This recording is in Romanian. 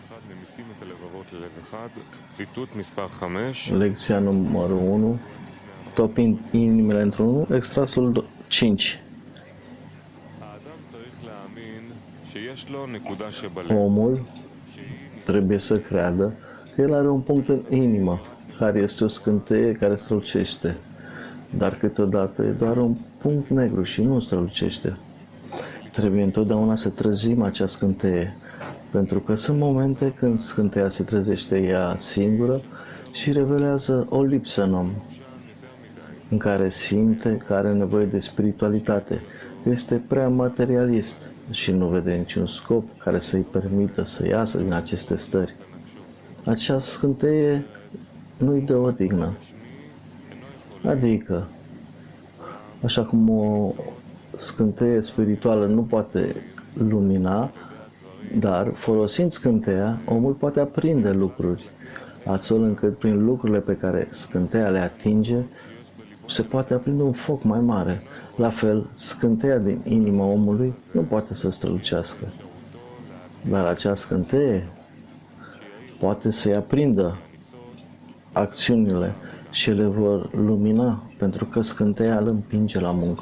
Lecția numărul 1, topind inimile într-unul, extrasul 5. Omul trebuie să creadă că el are un punct în inimă, care este o scânteie care strălucește, dar câteodată e doar un punct negru și nu strălucește. Trebuie întotdeauna să trezim acea scânteie, pentru că sunt momente când scânteia se trezește ea singură și revelează o lipsă în om, în care simte că are nevoie de spiritualitate, este prea materialist și nu vede niciun scop care să-i permită să iasă din aceste stări. Acea scânteie nu-i dă odihnă. Adică, așa cum o scânteie spirituală nu poate lumina, dar folosind scânteia, omul poate aprinde lucruri, astfel încât prin lucrurile pe care scânteia le atinge, se poate aprinde un foc mai mare. La fel, scânteia din inima omului nu poate să strălucească, dar acea scânteie poate să-i aprindă acțiunile și le vor lumina, pentru că scânteia îl împinge la muncă.